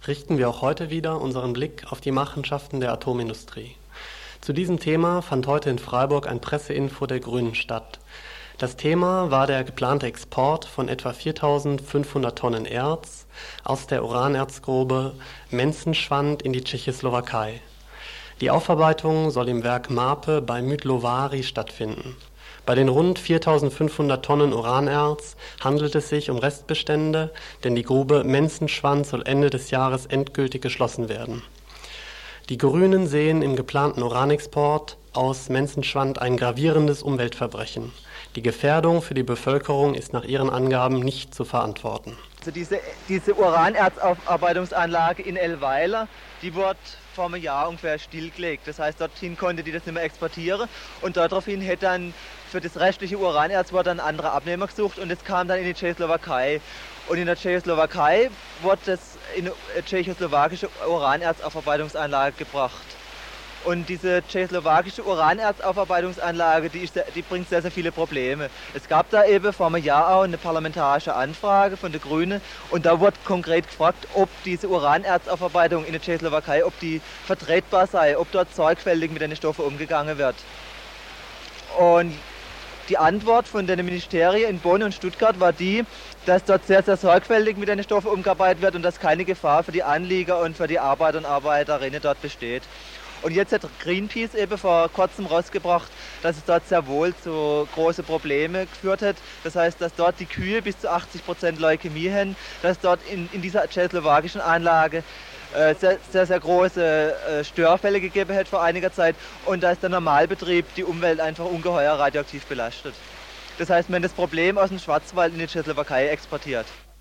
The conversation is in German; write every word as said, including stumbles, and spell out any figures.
richten wir auch heute wieder unseren Blick auf die Machenschaften der Atomindustrie. Zu diesem Thema fand heute in Freiburg ein Presseinfo der Grünen statt. Das Thema war der geplante Export von etwa viertausendfünfhundert Tonnen Erz aus der Uranerzgrube Menzenschwand in die Tschechoslowakei. Die Aufarbeitung soll im Werk Marpe bei Mydlovary stattfinden. Bei den rund viertausendfünfhundert Tonnen Uranerz handelt es sich um Restbestände, denn die Grube Menzenschwand soll Ende des Jahres endgültig geschlossen werden. Die Grünen sehen im geplanten Uranexport aus Menzenschwand ein gravierendes Umweltverbrechen. Die Gefährdung für die Bevölkerung ist nach ihren Angaben nicht zu verantworten. Also diese, diese Uranerzaufarbeitungsanlage in Ellweiler, die wurde vor einem Jahr ungefähr stillgelegt. Das heißt, dorthin konnte die das nicht mehr exportieren und daraufhin hätte dann für das restliche Uranerz wurde ein anderer Abnehmer gesucht und es kam dann in die Tschechoslowakei. Und in der Tschechoslowakei wurde das in eine tschechoslowakische Uranerzaufarbeitungsanlage gebracht. Und diese tschechoslowakische Uranerzaufarbeitungsanlage, die, ist, die bringt sehr, sehr viele Probleme. Es gab da eben vor einem Jahr auch eine parlamentarische Anfrage von den Grünen und da wurde konkret gefragt, ob diese Uranerzaufarbeitung in der Tschechoslowakei, ob die vertretbar sei, ob dort sorgfältig mit den Stoffen umgegangen wird. Und die Antwort von den Ministerien in Bonn und Stuttgart war die, dass dort sehr, sehr sorgfältig mit den Stoffen umgearbeitet wird und dass keine Gefahr für die Anlieger und für die Arbeiter und Arbeiterinnen dort besteht. Und jetzt hat Greenpeace eben vor kurzem rausgebracht, dass es dort sehr wohl zu großen Problemen geführt hat. Das heißt, dass dort die Kühe bis zu achtzig Prozent Leukämie haben, dass dort in, in dieser tschechoslowakischen Anlage äh, sehr, sehr, sehr große äh, Störfälle gegeben hat vor einiger Zeit und dass der Normalbetrieb die Umwelt einfach ungeheuer radioaktiv belastet. Das heißt, man hat das Problem aus dem Schwarzwald in die Tschechoslowakei exportiert.